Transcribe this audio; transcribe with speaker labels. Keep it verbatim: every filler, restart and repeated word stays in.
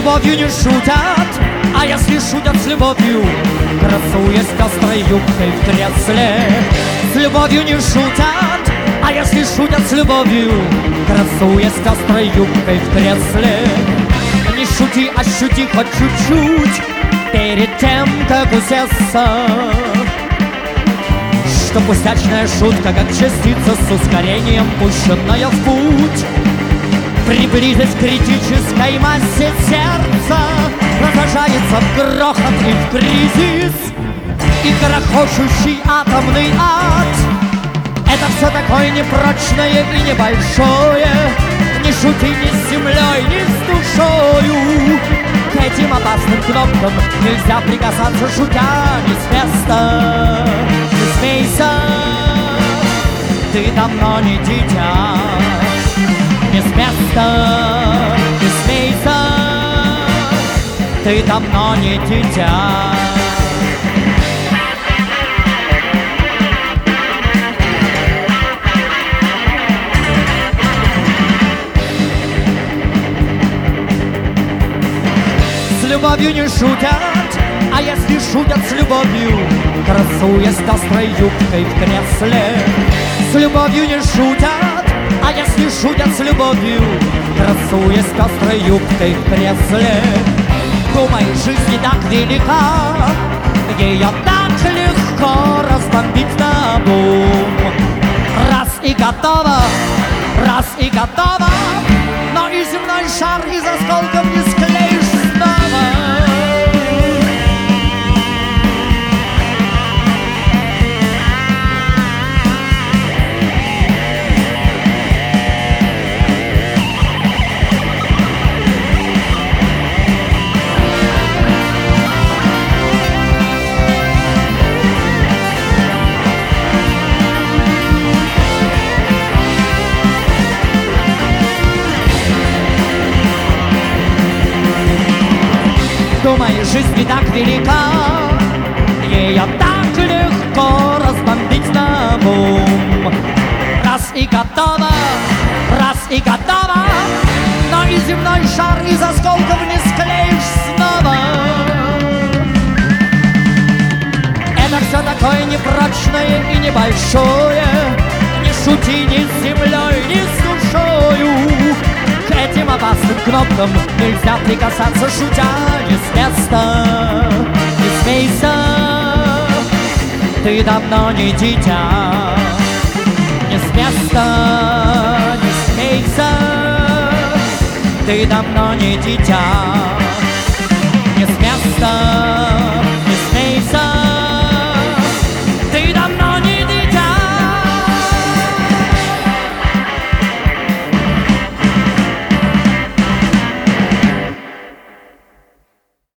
Speaker 1: любовью не шутят, а если шутят с любовью, красуясь пестрой юбкой в кресле. С любовью не шутят, а если шутят с любовью, красуясь пестрой юбкой в кресле. Не шути, ощути хоть чуть-чуть перед тем, как усесться, что пустячная шутка, как частица с ускорением, пущенная в путь. Приблизясь к критической массе сердца, разражается в грохот и в кризис, и грохочущий атомный ад. Это все такое непрочное и небольшое. Не шути ни с землей, ни с душою. К этим опасным кнопкам нельзя прикасаться, шутя не с места. Не смейся, ты давно не дитя. Не с места, не смейся, ты давно не дитя. С любовью не шутят, а если шутят с любовью, красуясь пестрой юбкой в кресле. С любовью не шутят, а если шутят с любовью, красуясь пестрой юбкой в кресле. Думай, жизнь не так велика, ее так легко разбомбить на бум. Раз и готово, раз и готово, но и земной шар из осколков не склеишь снова. Думай, жизнь не так велика, ее так легко разбомбить на бум. Раз и готово, раз и готово, но и земной шар из осколков не склеишь снова. Это все такое непрочное и небольшое. Не шути ни с землей, ни с душою. К этим опасным кнопкам нельзя прикасаться, шутя не с места. Не смейся, ты давно не дитя. Не с места, не смейся, ты давно не дитя.